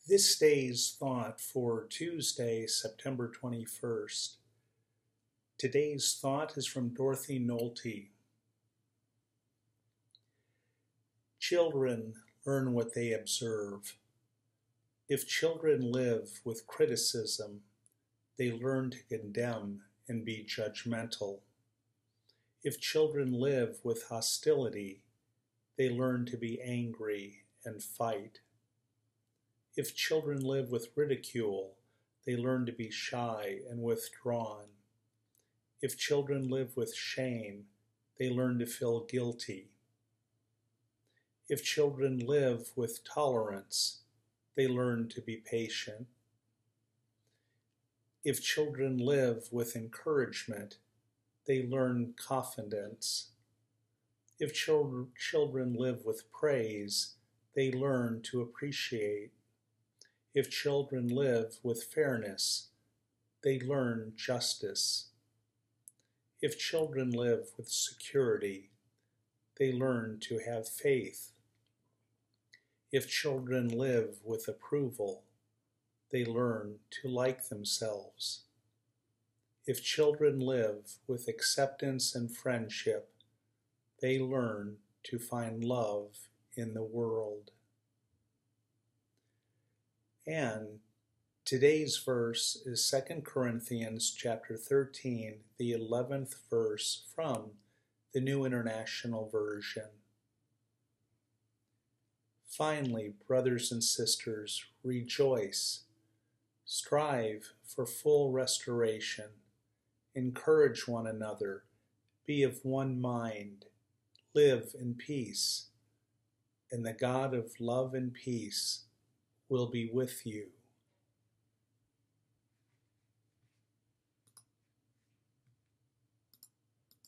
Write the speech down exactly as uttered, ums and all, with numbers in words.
This day's thought for Tuesday, September twenty-first. Today's thought is from Dorothy Nolte. Children learn what they observe. If children live with criticism, they learn to condemn and be judgmental. If children live with hostility, they learn to be angry and fight. If children live with ridicule, they learn to be shy and withdrawn. If children live with shame, they learn to feel guilty. If children live with tolerance, they learn to be patient. If children live with encouragement, they learn confidence. If children, children live with praise, they learn to appreciate. If children live with fairness, they learn justice. If children live with security, they learn to have faith. If children live with approval, they learn to like themselves. If children live with acceptance and friendship, they learn to find love in the world. And today's verse is Second Corinthians chapter thirteen, the eleventh verse from the New International Version. Finally, brothers and sisters, rejoice. Strive for full restoration. Encourage one another. Be of one mind. Live in peace. And the God of love and peace will be with you.